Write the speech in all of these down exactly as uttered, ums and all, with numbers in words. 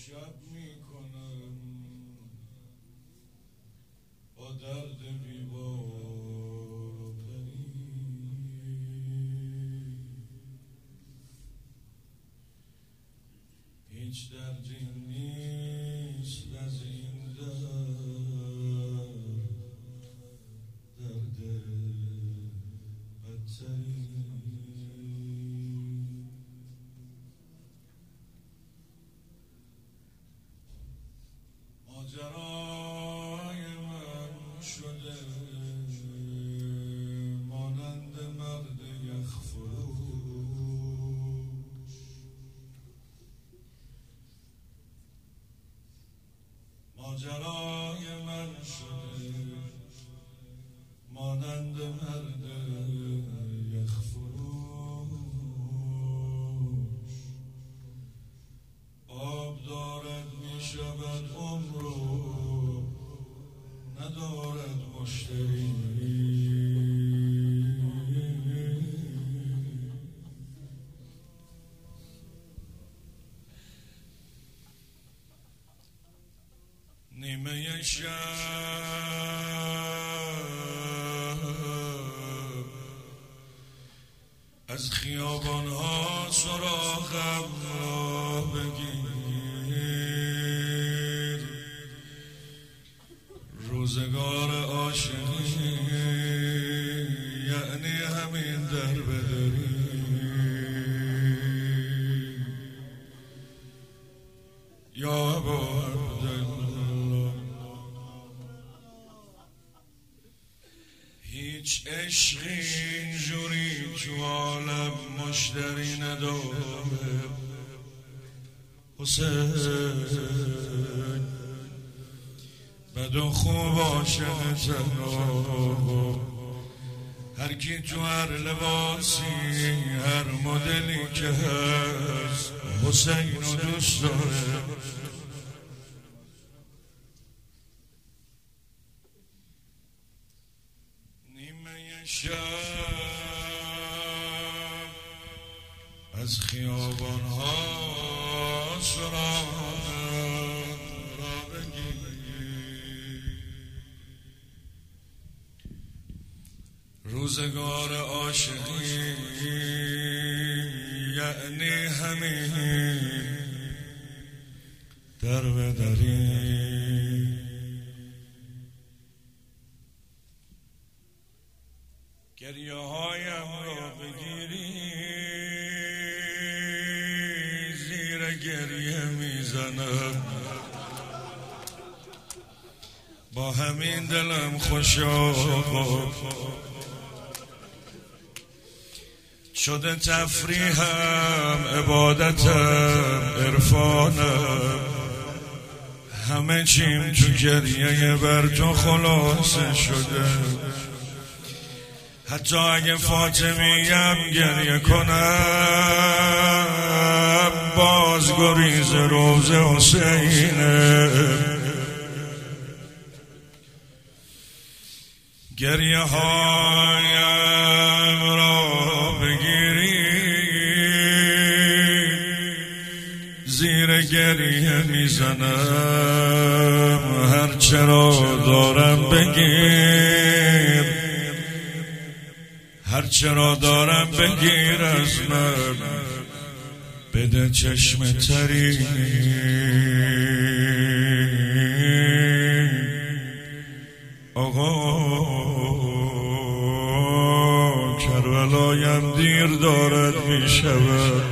شب میکنم با درد بیبار و پری، هیچ دردی نیست از این درد، درد بدتری. ماجرای من شده مانند مرد یخفروش، ماجرای من شده مانند مرد یخفروش، آب دارد میشود عمرو ندارد مشتری. نیمه شب از خیابانها سراغم را بگیر، روزگار عاشقی یعنی همین در بدری. یا ابا عبدالله هیچ عشقی اینجوری تو عالم مشتری نداره حسین، بد و خوب عاشق تنها، هر کی تو هر لباسی هر مدلی که هست حسین رو دوست داره. نیمه شب از خیابانها سراغم را بگیر، روزگار عاشقی یعنی همین در بدری. گریه هایم را بگیری زیر گریه میزنم، با همین دلم خوشا شده تفریحم عبادتم عرفانم، همه چیم تو گریه بر تو خلاصه شده. حتی اگه فاطمیم گریه کنم باز گریز روز حسینه. گریه هایم را بگیری زیر گریه میزنم، هر چرا دارم بگیر، هر چرا دارم بگیر از من، بده چشم تری. آقا کربلایم دیر دارد می شود،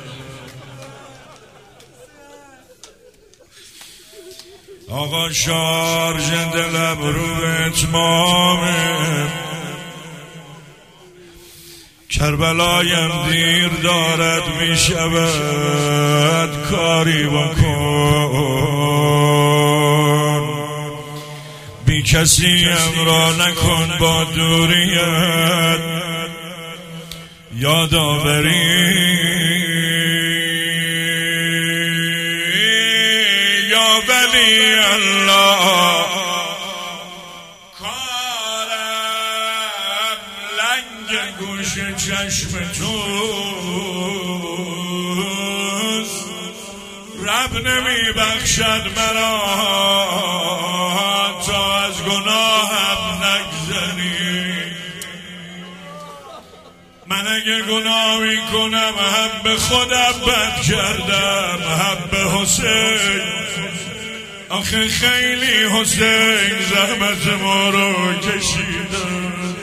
آقا شارژ دلم رو اتمامه، کربلایم دیر دارد می شود، کاری بکن بی کسی را نکن با دوریت یادآوری. یا ولی الله کارم لنگ گوش چشم توست، رب نمی بخشد مرا تا از گناهم نگذری. من اگه گناه می کنم هم به خودم بد کردم هم به حسین. آخه خیلی حسین زحمت ما رو کشیدم.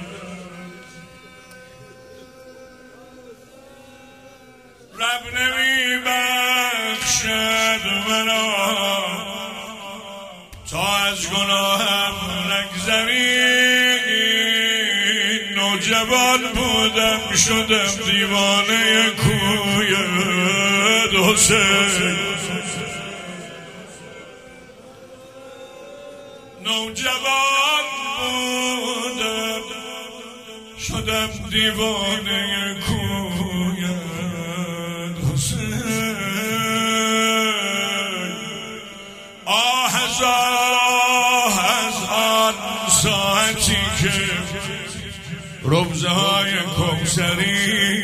رب نمی بخشد مرا تا از گناهم نگذری. نوجوان بودم شدم دیوانه کویت حسین. نوجوان بودم شدم دیوانه کویت حسین. آه از آه از آن ساعتی که روزه های کوثری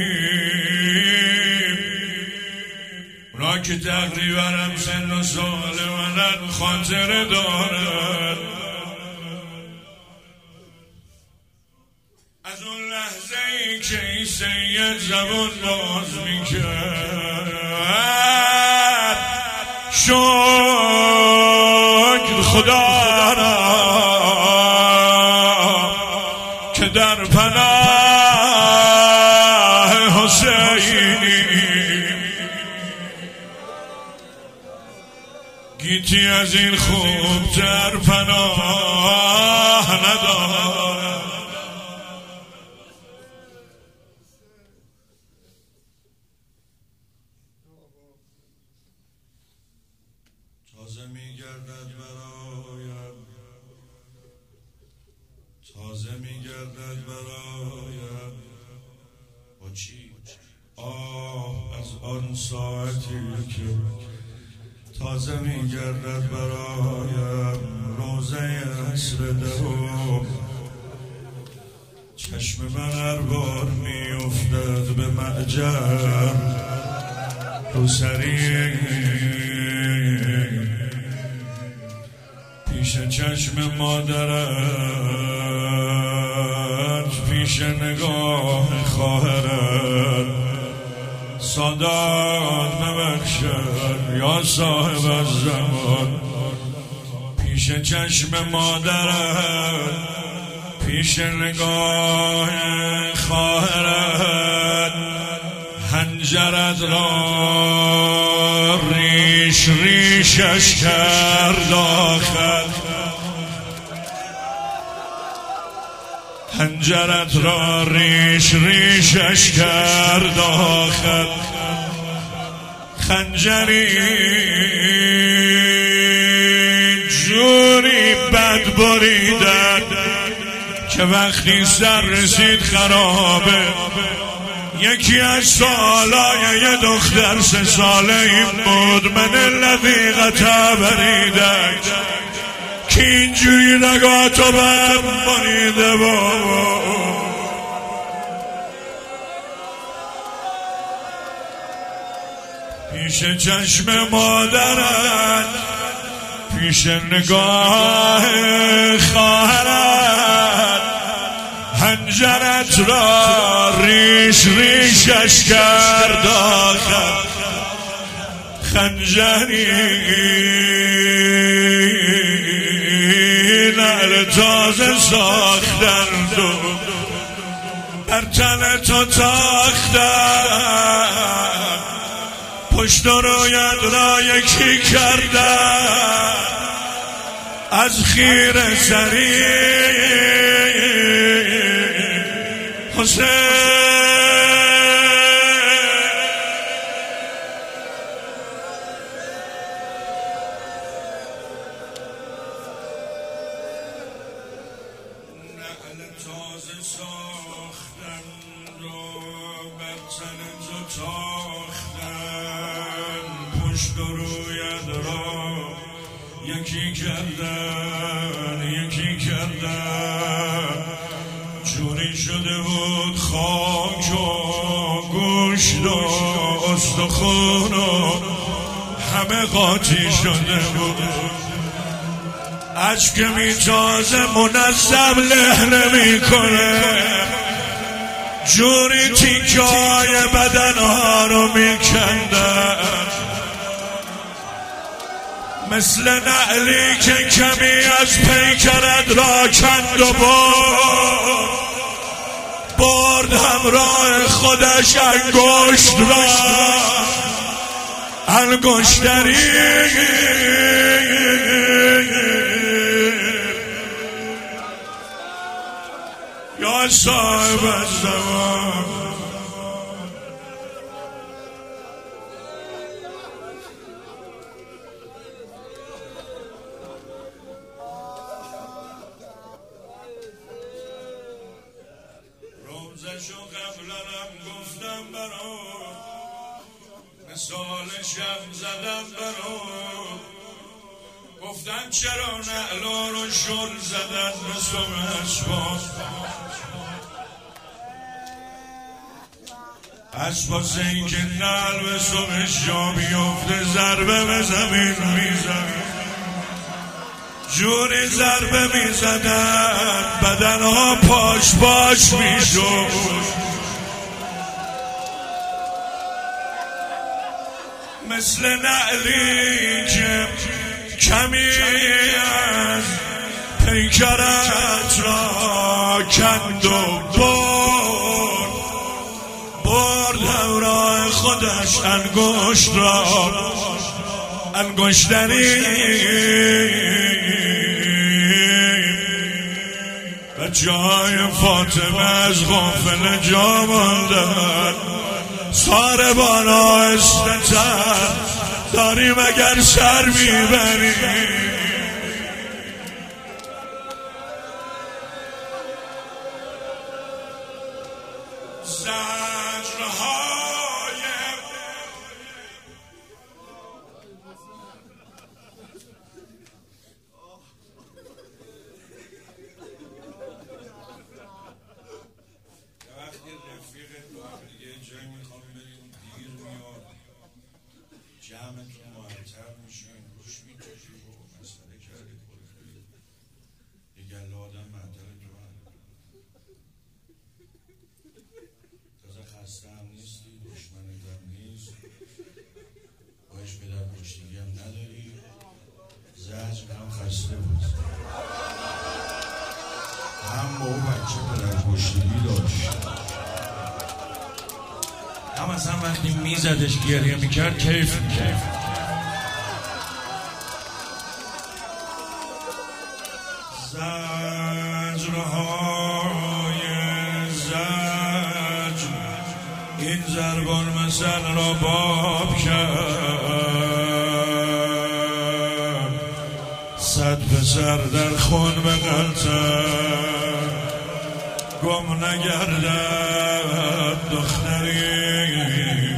اونا که تقریبا هم سن و سال منن خاطره دارن. از اون لحظه ای که این سید زبان باز میکرد شکر خدا را که در پناه حسینی گیتی از این خوب در پناه ندارد. تازه میگردد برایم تازه میگردد برایم با چی؟ آه از آن ساعتی که تازه میگردد برایم روزه عصر دهم. چشم من هر بار میافتد به معجر روسری. پیش چشم مادرت پیش نگاه خواهرت سادات ببخشد یا صاحب الزمان. پیش چشم مادرت پیش نگاه خواهرت حنجرت را ریش ریشش کرد آخر. حنجرت را ریش ریشش کرد آخر. خنجری جوری بد بریدن که وقتی سر رسید خرابه. یکی از سالای یه دختر سه ساله این بود من الذی قطع بریدک که اینجوری نگاتو بم بریده بابا. پیش چشم مادرت پیش نگاه خواهرت حنجرت را ریش ریشش کرد آخر. خنجری نعل تازه ساختند و بر تن تو تاختند. پشت و رویت را یکی کردند از خیر سری حسین. نعل تازه ساختند و بر تن تو تاختند. پشت و رویت را یکی کردن یکی کردن. جوری شده بود خاک و گوشت و استخون و همه قاطی شده بود. اشک میتازه منظم لهله میکنه، جوری تیکای بدنها رو میکندن، مثل نعلی که کمی از پیکرت را کند و برد برد همراه خودش انگشت را، انگشتری یا صاحب الزمان. روزشو قبلنم گفتم برو، مثال شب زدم برو، گفتن چرا نعلا رو شل زدن به سم اسباب، اسباس این که نعل به سمش جا بیفته ضربه به زمین میزن، جوری ضربه میزدن بدنها پاش پاش میشد، مثل نعلی که کمی از پیکرت را کند و برد برد همراه خودش انگشت را، انگشتری و جای فاطمه از غافل جا ماندن. ساربان آهسته‌تر داریم اگر سر میبریم، زجرهای وقتی رفیقت با هم دیگه جایی میخوام بریم دیر میاد، جمعتون معطر میشین، روش میکشی و مسئله کردی خودی دیگه الله آدم معطر تو هم تازه خسته هم نیستی، دشمنت هم نیست، باش پدر پشتگی هم نداری، زجر هم خسته بود، هم با او بچه پدر پشتگی داشت، هم اصلا وقتی میزدش گریه میکرد کیف میکرد. زجرهای زجر این ضربان مثل را باب کرد، صد پسر در خون به غلطه گم نگردد دختری،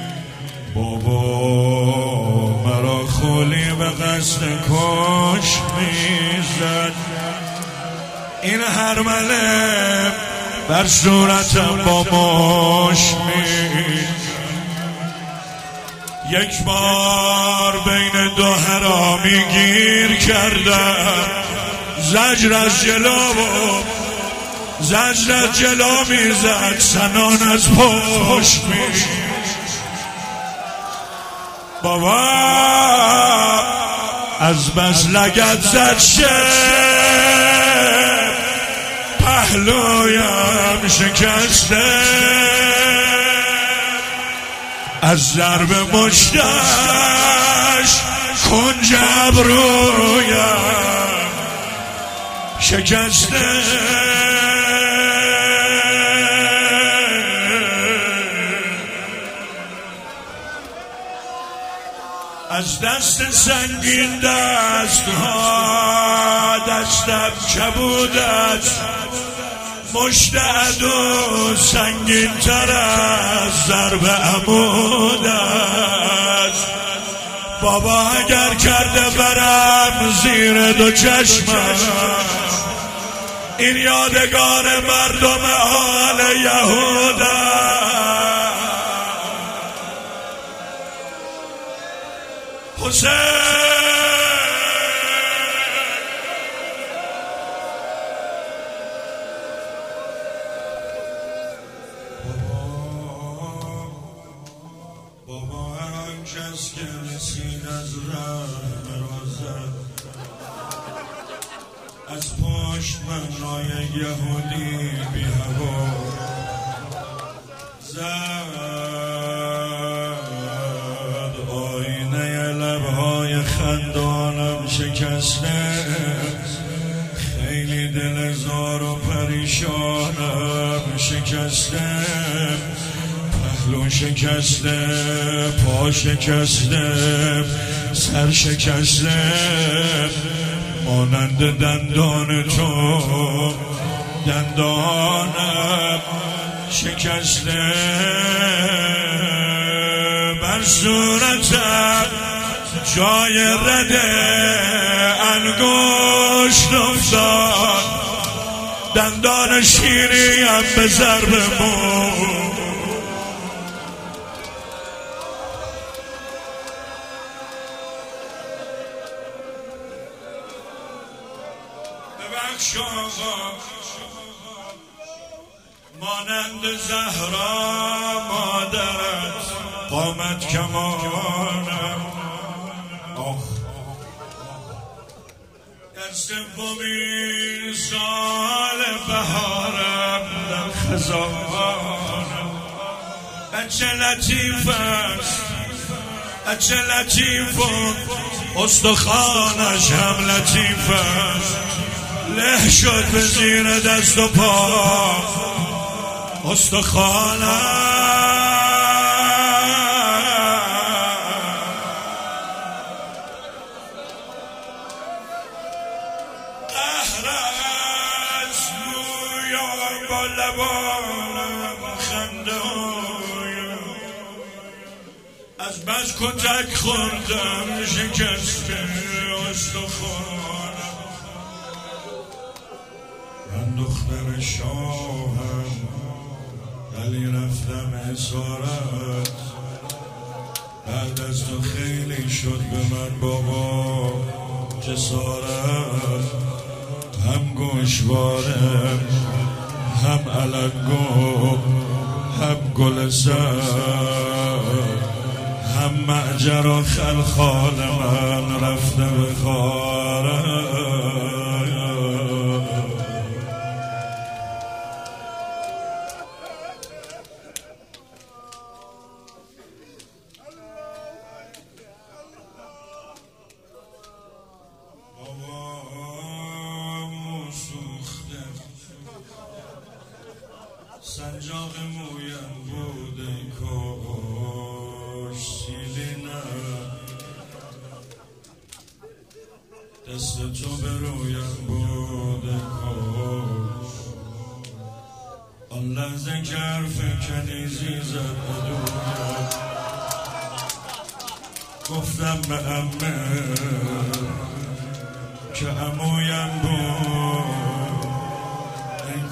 بابا مرا خولی به قصد کش میزد، این هرمله بر صورتم با مش می، یک بار بین دو حرامی گیر کردم، زجر از جلو و زجر از جلو میزد، سنان از پشت می، بابا از بس لگد زد شد پهلویم شکسته، از ضرب مشتش کنج ابرویم شکسته، از دست سنگین دست ها دستم کبود است، مشت عدو سنگین تر از ضرب عمود است، بابا اگر کرده برم زیر دو چشمم، این یادگار مردم آل یهود است. حسین بابا هر کس که رسید از رحم رازد از پشت من رای یهودی بی هوا زد آینه لبهای خندانم شکسته خیلی دل زار و پریشانم شکسته پهلو شکسته پا شکسته سر شکسته مانند دندان تو دندانم شکسته بر صورتم جای رده انگشت افتاد دندان شیریم به ضرب مو ببخش آقا مانند زهرا مادرت قامت کمانم آخ در سومین سال بهارم در خزانم بچه لطیف است بچه لطیف و استخوانش هم لطیف است له شد به زیر دست و پا استخوانم قهر از رویان با لبانم خنده از بس کتک خوردم شکسته استخوانم من دختر شاهم ولی رفتم اسارت بعد از تو خیلی شد به من بابا جسارت هم گوشوارم هم علنگو هم گل سر هم معجر و خلخال من رفته به خارم سنجاق مویم بوده کاش سیلی نه دست تو به رویم بوده کاش آن لحظه که حرف کنیزی زد بدویم گفتم به عمه که عمویم بود ای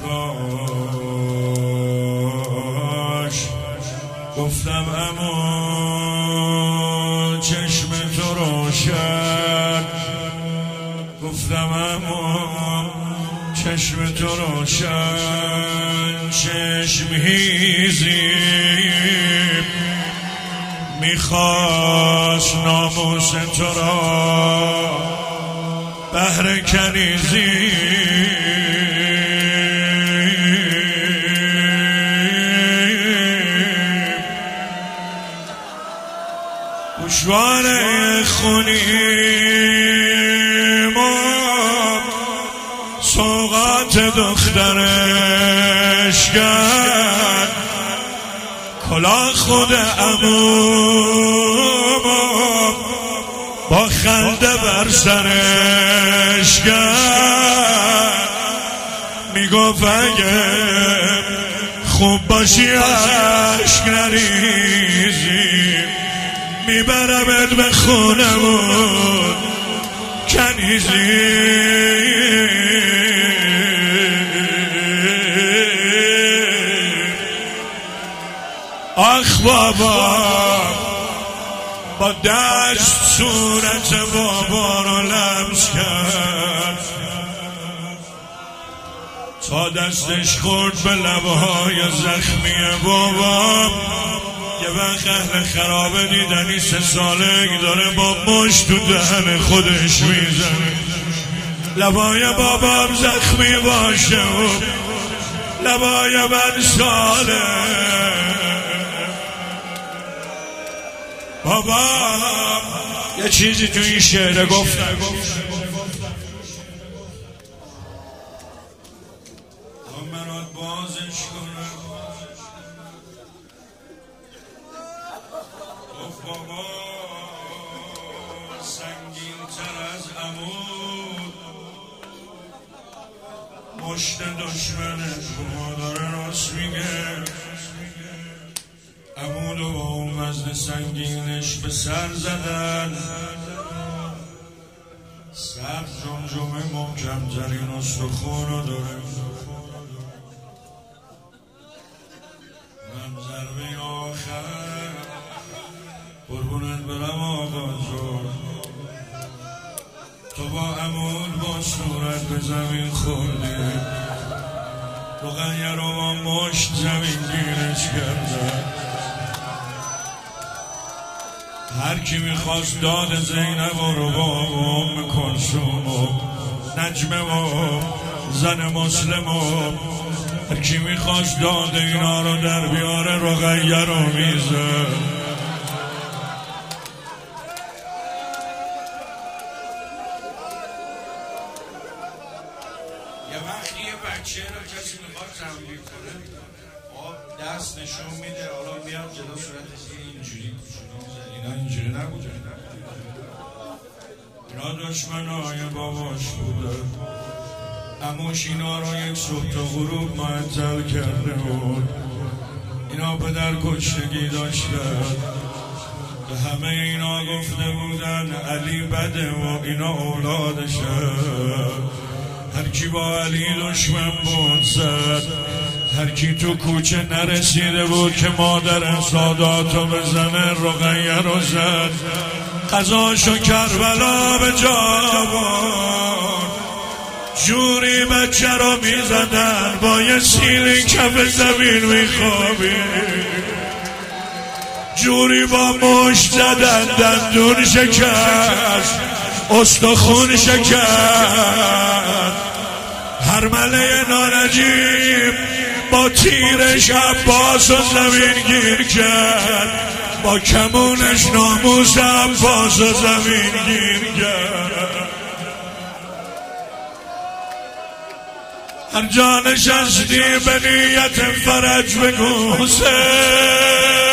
کاش گفتم عمو چشم تو روشن گفتم عمو چشم تو روشن چشم هیزی میخواست ناموس تو را بهر کنیزی گوشوار خونیم و سوغات دخترش کرد کلاه خود عموم با خنده بر سرش کرد میگفت اگه خوب باشی عشق نریزی میبرمت به خونمون کنیزی آخ بابا با دست صورت بابا رو لمس کرد تا دستش خورد به لبهای زخمی بابا. یه وقت اهل خرابه دیدنی سه سالک داره با مشت تو دهن خودش میزنه، لبای بابام زخمی باشه و لبای من ساله. بابا یه چیزی تو این شعر گفتن، منات بازش کنم. گفت بابا سنگین تر از عمود مشت دشمنت با داره راست میگه. عمودو با اون وزن سنگینش به سر زدن، سر جمجمه محکم ترین استخونو داره. من ضربه آخر قربونت برم آقا جون، تو با عمود با صورت به زمین خوردی، رقیه رو با مشت زمین گیرش کردن. هر کی میخواست داد زینب و رباب و ام کلثوم و نجمه و زن مسلم و هر کی میخواست داد اینا رو در بیاره رقیه رو میزه. یه وقتی یه بچه رو کسی میخواد تنبیه کنه دست نشون میده، حالا میاد جلو صورتش اینجوری اینا اینجوری نبوده، اینا دشمنای باباش بوده. عموش اینا رو یک صبح تا غروب معطل کرده بود. اینا پدر کشتگی داشتن، به همه اینا گفته بودن علی بده و اینا اولادشه. هر کی با علی دشمن بود زد، هر کی تو کوچه نرسیده بود که مادر ساداتو بزنه رقیه رو زد. قضاشو کربلا به جا بود، جوری بچه رو میزدن با یه سیلی کف زمین میخوابی، جوری با مشت زدن دندون شکست استخون شکست. هر مله نانجیب با تیرش عباس و زمین گیر کرد، با کمونش ناموس عباس و زمین گیر کرد. هر جا نشستی به نیت فرج بگو حسین،